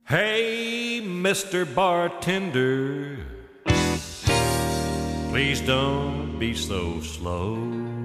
Hey, Mr. Bartender, please don't be so slow.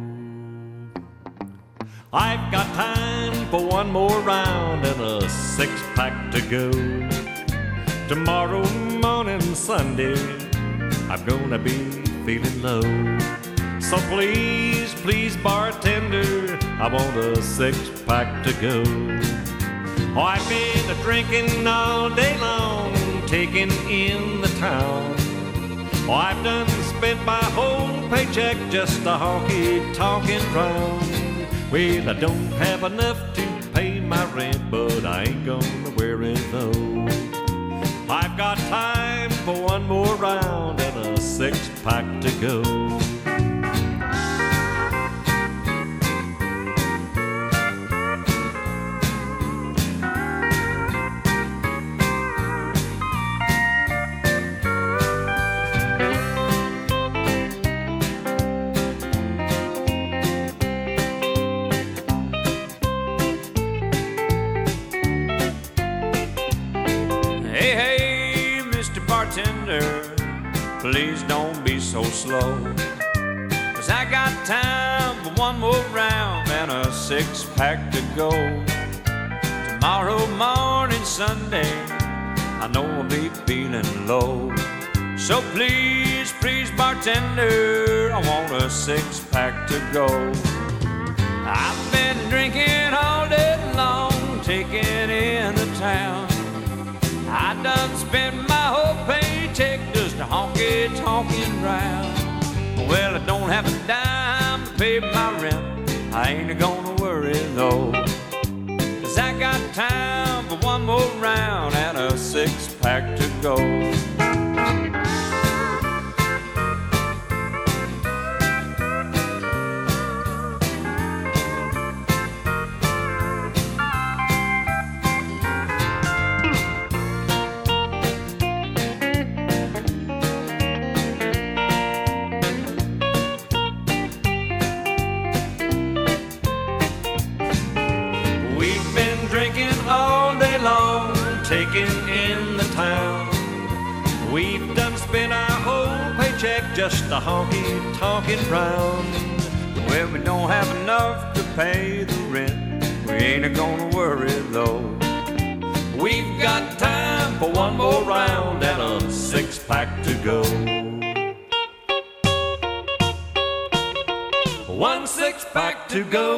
I've got time for one more round and a six-pack to go. Tomorrow morning, Sunday, I'm gonna be feeling low. So please, please, bartender, I want a six-pack to go. Oh, I've been a-drinking all day long, taking in the town. Oh, I've done spent my whole paycheck just a honky-tonkin' round. Well, I don't have enough to pay my rent, but I ain't gonna worry though. I've got time for one more round and a six-pack to go. Bartender, please don't be so slow, 'cause I got time for one more round and a six-pack to go. Tomorrow morning, Sunday, I know I'll be feeling low. So please, please, bartender, I want a six-pack to go. I've been drinking all day long, taking in the town. I done spent my whole paycheck just a honky-tonkin' round. Well, I don't have a dime to pay my rent, I ain't gonna worry though, 'cause I got time for one more round and a six-pack to go. Drinking all day long, taking in the town. We've done spent our whole paycheck just a honky-tonkin' round. Well, we don't have enough to pay the rent, we ain't gonna worry though. We've got time for one more round and a six-pack to go. One six-pack to go.